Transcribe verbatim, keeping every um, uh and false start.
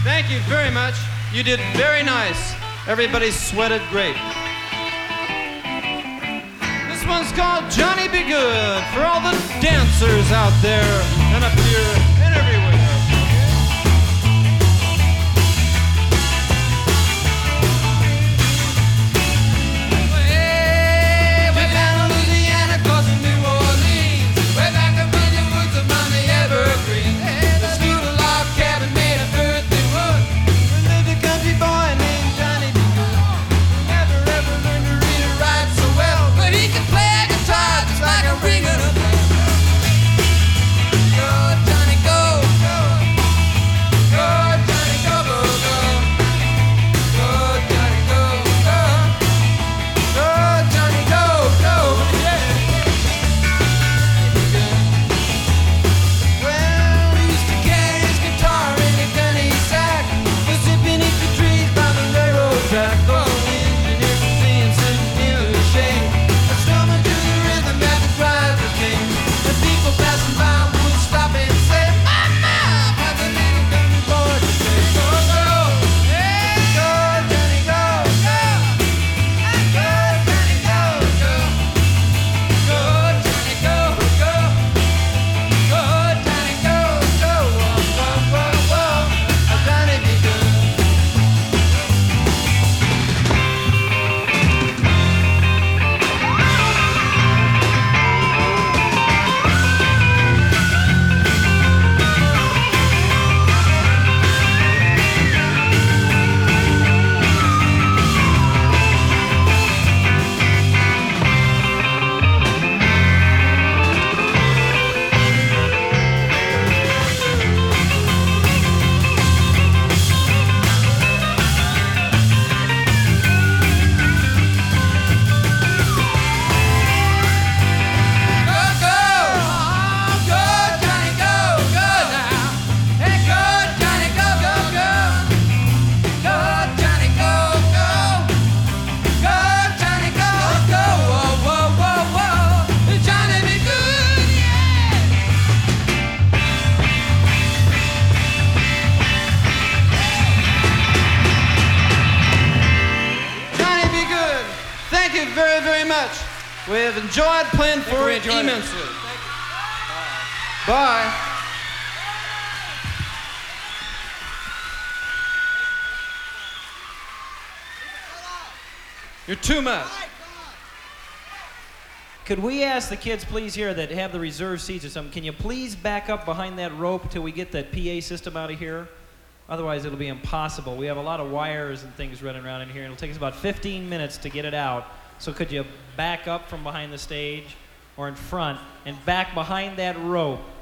Thank you very much. You did very nice. Everybody sweated great. This one's called Johnny Be Good for all the dancers out there and up here and everywhere. Very, very much. We have enjoyed playing for it immensely. Bye. You're too much. Could we ask the kids, please, here that have the reserved seats or something, can you please back up behind that rope till we get that P A system out of here? Otherwise, it'll be impossible. We have a lot of wires and things running around in here, and it'll take us about fifteen minutes to get it out. So could you back up from behind the stage or in front and back behind that rope